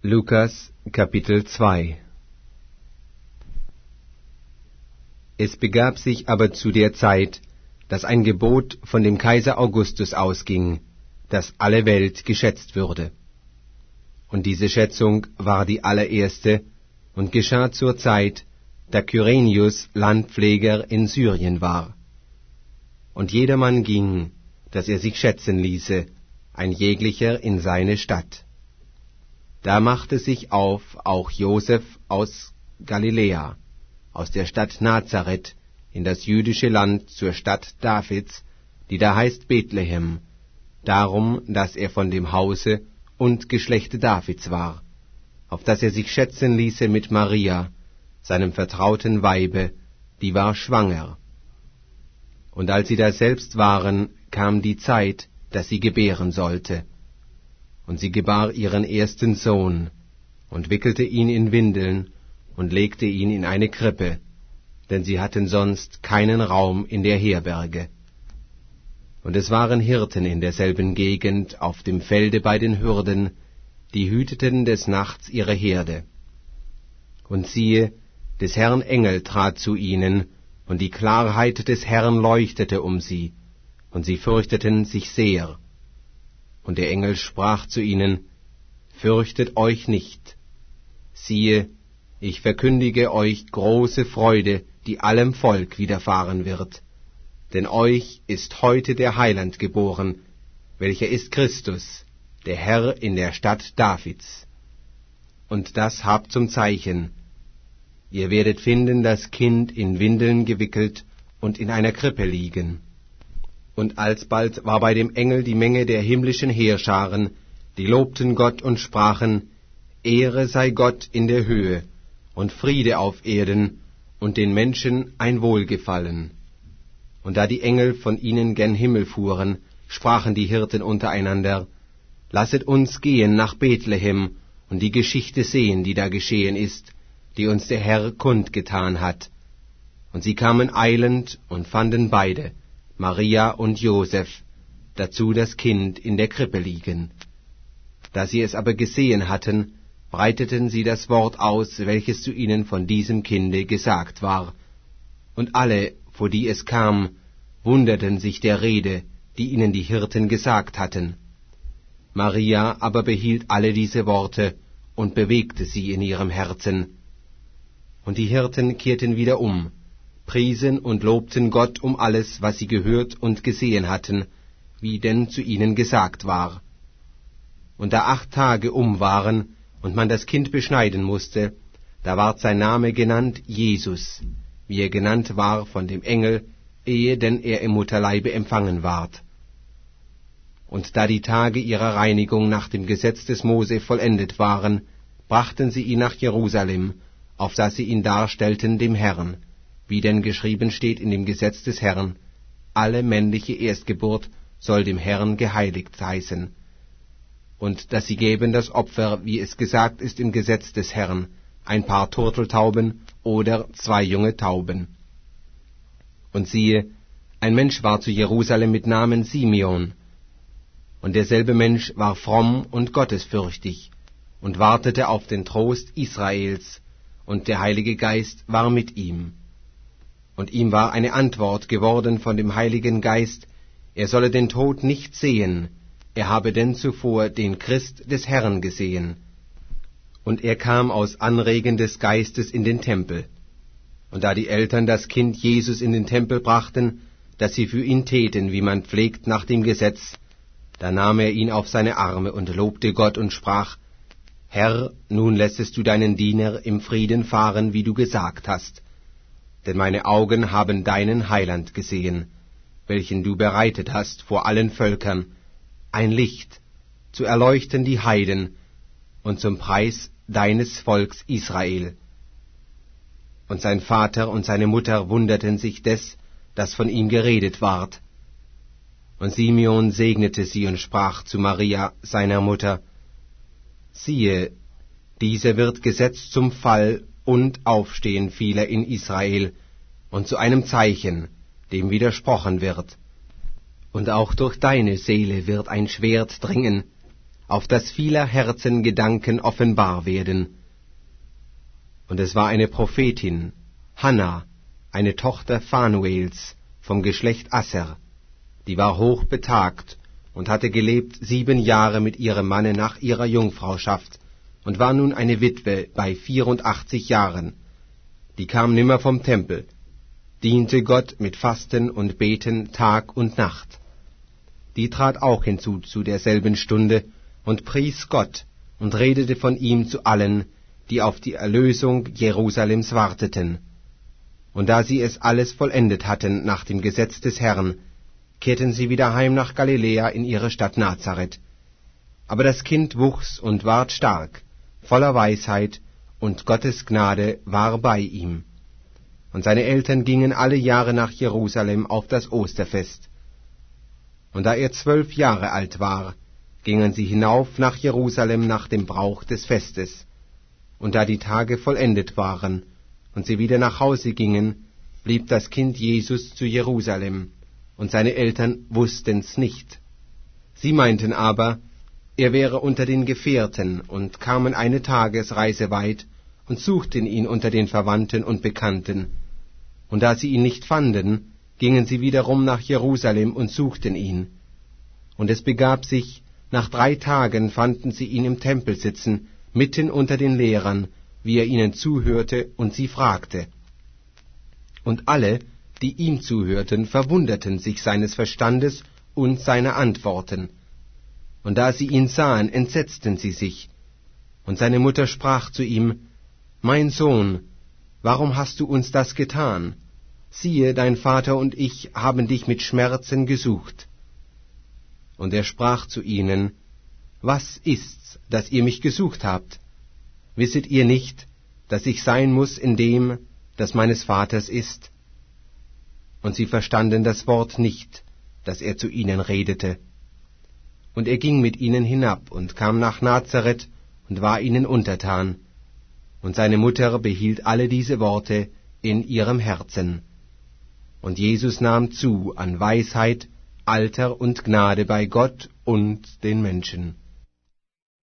Lukas, Kapitel 2. Es begab sich aber zu der Zeit, dass ein Gebot von dem Kaiser Augustus ausging, dass alle Welt geschätzt würde. Und diese Schätzung war die allererste und geschah zur Zeit, da Kyrenius Landpfleger in Syrien war. Und jedermann ging, dass er sich schätzen ließe, ein jeglicher in seine Stadt. Da machte sich auf auch Joseph aus Galiläa, aus der Stadt Nazareth, in das jüdische Land zur Stadt Davids, die da heißt Bethlehem, darum, dass er von dem Hause und Geschlechte Davids war, auf dass er sich schätzen ließe mit Maria, seinem vertrauten Weibe, die war schwanger. Und als sie daselbst waren, kam die Zeit, dass sie gebären sollte. Und sie gebar ihren ersten Sohn, und wickelte ihn in Windeln, und legte ihn in eine Krippe, denn sie hatten sonst keinen Raum in der Herberge. Und es waren Hirten in derselben Gegend auf dem Felde bei den Hürden, die hüteten des Nachts ihre Herde. Und siehe, des Herrn Engel trat zu ihnen, und die Klarheit des Herrn leuchtete um sie, und sie fürchteten sich sehr. Und der Engel sprach zu ihnen, Fürchtet euch nicht. Siehe, ich verkündige euch große Freude, die allem Volk widerfahren wird. Denn euch ist heute der Heiland geboren, welcher ist Christus, der Herr in der Stadt Davids. Und das habt zum Zeichen: Ihr werdet finden das Kind in Windeln gewickelt und in einer Krippe liegen. Und alsbald war bei dem Engel die Menge der himmlischen Heerscharen, die lobten Gott und sprachen, Ehre sei Gott in der Höhe, und Friede auf Erden, und den Menschen ein Wohlgefallen. Und da die Engel von ihnen gen Himmel fuhren, sprachen die Hirten untereinander, Lasset uns gehen nach Bethlehem und die Geschichte sehen, die da geschehen ist, die uns der Herr kundgetan hat. Und sie kamen eilend und fanden beide, Maria und Joseph, dazu das Kind in der Krippe liegen. Da sie es aber gesehen hatten, breiteten sie das Wort aus, welches zu ihnen von diesem Kinde gesagt war. Und alle, vor die es kam, wunderten sich der Rede, die ihnen die Hirten gesagt hatten. Maria aber behielt alle diese Worte und bewegte sie in ihrem Herzen. Und die Hirten kehrten wieder um, priesen und lobten Gott um alles, was sie gehört und gesehen hatten, wie denn zu ihnen gesagt war. Und da 8 Tage waren und man das Kind beschneiden musste, da ward sein Name genannt Jesus, wie er genannt war von dem Engel, ehe denn er im Mutterleibe empfangen ward. Und da die Tage ihrer Reinigung nach dem Gesetz des Mose vollendet waren, brachten sie ihn nach Jerusalem, auf dass sie ihn darstellten dem Herrn, wie denn geschrieben steht in dem Gesetz des Herrn, alle männliche Erstgeburt soll dem Herrn geheiligt heißen. Und dass sie geben das Opfer, wie es gesagt ist im Gesetz des Herrn, ein paar Turteltauben oder 2 junge Tauben. Und siehe, ein Mensch war zu Jerusalem mit Namen Simeon. Und derselbe Mensch war fromm und gottesfürchtig und wartete auf den Trost Israels, und der Heilige Geist war mit ihm. Und ihm war eine Antwort geworden von dem Heiligen Geist, er solle den Tod nicht sehen, er habe denn zuvor den Christ des Herrn gesehen. Und er kam aus Anregen des Geistes in den Tempel. Und da die Eltern das Kind Jesus in den Tempel brachten, dass sie für ihn täten, wie man pflegt nach dem Gesetz, da nahm er ihn auf seine Arme und lobte Gott und sprach, Herr, nun lässest du deinen Diener im Frieden fahren, wie du gesagt hast. Denn meine Augen haben deinen Heiland gesehen, welchen du bereitet hast vor allen Völkern, ein Licht, zu erleuchten die Heiden und zum Preis deines Volks Israel. Und sein Vater und seine Mutter wunderten sich des, das von ihm geredet ward. Und Simeon segnete sie und sprach zu Maria, seiner Mutter, Siehe, diese wird gesetzt zum Fall und Aufstehen vieler in Israel und zu einem Zeichen, dem widersprochen wird. Und auch durch deine Seele wird ein Schwert dringen, auf dass vieler Herzen Gedanken offenbar werden. Und es war eine Prophetin, Hanna, eine Tochter Phanuels, vom Geschlecht Asser, die war hoch betagt und hatte gelebt 7 Jahre mit ihrem Manne nach ihrer Jungfrauschaft und war nun eine Witwe bei 84 Jahren. Die kam nimmer vom Tempel, diente Gott mit Fasten und Beten Tag und Nacht. Die trat auch hinzu zu derselben Stunde und pries Gott und redete von ihm zu allen, die auf die Erlösung Jerusalems warteten. Und da sie es alles vollendet hatten nach dem Gesetz des Herrn, kehrten sie wieder heim nach Galiläa in ihre Stadt Nazareth. Aber das Kind wuchs und ward stark, voller Weisheit, und Gottes Gnade war bei ihm. Und seine Eltern gingen alle Jahre nach Jerusalem auf das Osterfest. Und da er 12 Jahre alt war, gingen sie hinauf nach Jerusalem nach dem Brauch des Festes. Und da die Tage vollendet waren, und sie wieder nach Hause gingen, blieb das Kind Jesus zu Jerusalem, und seine Eltern wussten's nicht. Sie meinten aber, er wäre unter den Gefährten, und kamen eine Tagesreise weit, und suchten ihn unter den Verwandten und Bekannten. Und da sie ihn nicht fanden, gingen sie wiederum nach Jerusalem und suchten ihn. Und es begab sich, nach 3 Tagen fanden sie ihn im Tempel sitzen, mitten unter den Lehrern, wie er ihnen zuhörte und sie fragte. Und alle, die ihm zuhörten, verwunderten sich seines Verstandes und seiner Antworten. Und da sie ihn sahen, entsetzten sie sich. Und seine Mutter sprach zu ihm, »Mein Sohn, warum hast du uns das getan? Siehe, dein Vater und ich haben dich mit Schmerzen gesucht.« Und er sprach zu ihnen, »Was ist's, dass ihr mich gesucht habt? Wisset ihr nicht, dass ich sein muß in dem, das meines Vaters ist?« Und sie verstanden das Wort nicht, das er zu ihnen redete. Und er ging mit ihnen hinab und kam nach Nazareth und war ihnen untertan. Und seine Mutter behielt alle diese Worte in ihrem Herzen. Und Jesus nahm zu an Weisheit, Alter und Gnade bei Gott und den Menschen.